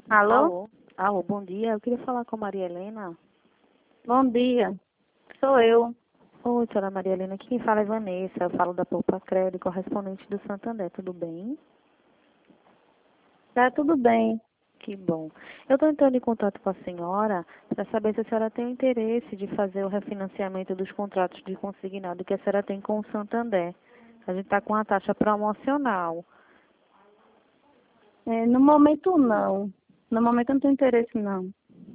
Alô? Alô? Alô, bom dia. Eu queria falar com a Maria Helena. Bom dia. Sou eu. Oi, senhora Maria Helena. Quem fala é Vanessa. Eu falo da Poupa Crédito, correspondente do Santander. Tudo bem? Tá tudo bem. Que bom. Eu estou entrando em contato com a senhora para saber se a senhora tem interesse de fazer o refinanciamento dos contratos de consignado que a senhora tem com o Santander. A gente está com a taxa promocional. No momento, não. No momento, eu não tenho interesse, não.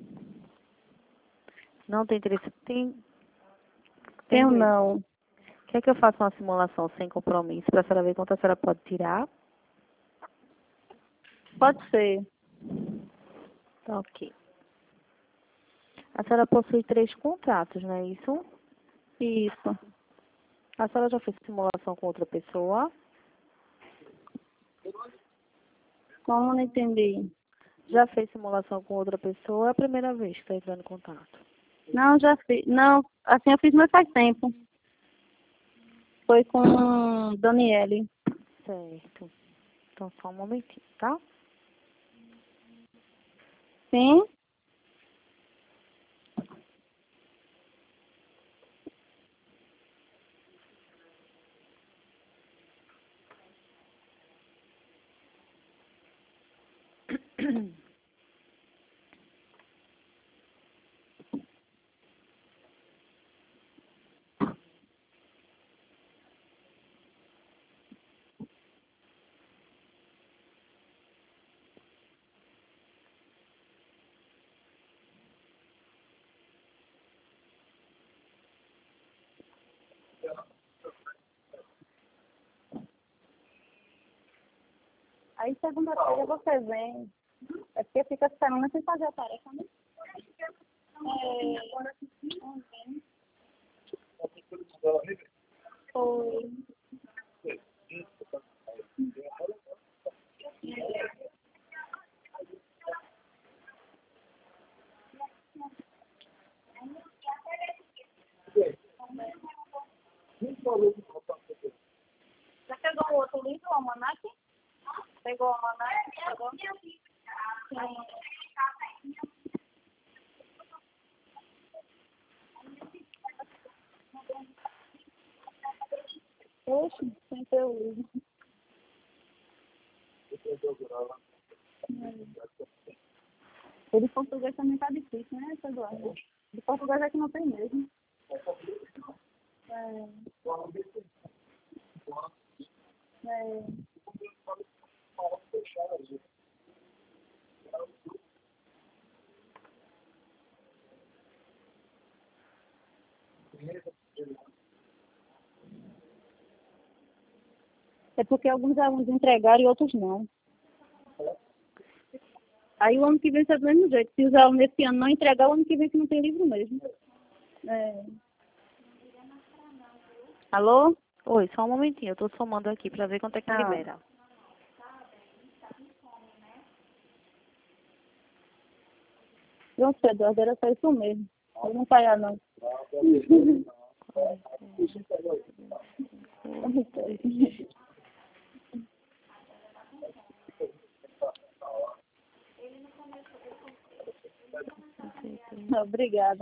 Não tem interesse? Tem Tenho, mesmo. não. Quer que eu faça uma simulação sem compromisso para a senhora ver quanto a senhora pode tirar? Pode ser. Tá, ok. A senhora possui 3 contratos, não é isso? Isso. A senhora já fez simulação com outra pessoa? Como não entendi? Já fez simulação com outra pessoa? É a primeira vez que está entrando em contato. Não, já fiz. Não, assim eu fiz, mas faz tempo. Foi com Daniele. Certo. Então, só um momentinho, tá? Sim? Aí segunda-feira você vem. É porque fica semana sem fazer a tarefa, né? Foi. Já pegou o outro livro, o almanac? Pegou o almanac? Pegou? Sim. Oxe, sem ter o livro. O de português também tá difícil, né, Eduardo? De português é que não tem mesmo. É, é, é porque alguns alunos entregaram e outros não. Aí o ano que vem é do mesmo jeito. Se os alunos esse ano não entregar, o ano que vem que não tem livro mesmo. É. Alô? Oi, só um momentinho. Eu estou somando aqui para ver quanto é que Ah, libera. pronto, Eduardo, era só isso mesmo. Eu não pagar, não. Obrigada.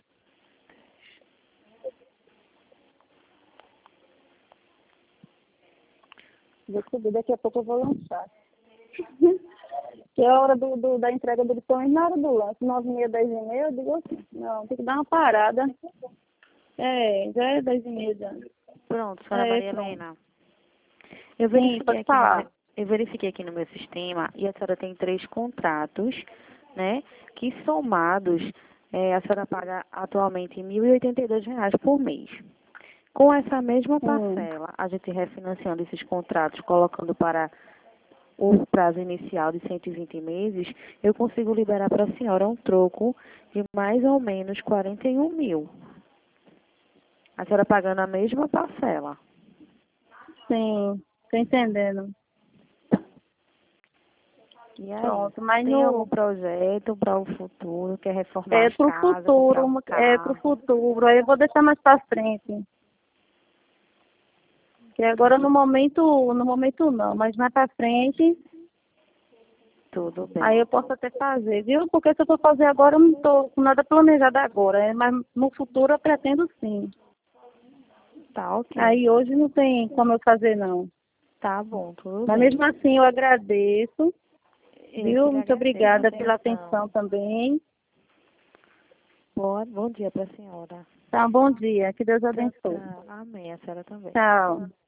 Vou subir, daqui a pouco eu vou lançar. Que é a hora da entrega do diploma, na hora do lanche, 9h30, 10h30, eu digo assim, não, tem que dar uma parada. É, já é 10h30 já. Pronto, senhora Maria Pronto. Helena. Eu Sim, verifiquei pode aqui no meu, falar. eu verifiquei aqui no meu sistema e a senhora tem 3 contratos, né? Que somados, a senhora paga atualmente R$ 1.082 por mês. Com essa mesma Sim. parcela, a gente refinanciando esses contratos, colocando para o prazo inicial de 120 meses, eu consigo liberar para a senhora um troco de mais ou menos 41 mil. A senhora pagando a mesma parcela. Sim, tô entendendo. E aí, Pronto, mas tem algum no, projeto para o futuro? Quer reformar as casas, comprar um pro carro? futuro, aí eu vou deixar mais pra frente. Que agora no momento não, mas mais pra frente, Tudo bem. Aí eu posso até fazer, viu? Porque se eu for fazer agora, eu não estou com nada planejado agora, mas no futuro eu pretendo sim. Tá ok. Aí hoje não tem como eu fazer, não. Tá bom, tudo Mas bem. mesmo assim eu agradeço, Eu viu? que lhe Muito agradeço a obrigada pela atenção. atenção também. Bom dia para a senhora. Tá, bom dia. Que Deus Tchau, abençoe. tchau. Amém, a senhora também. Tchau.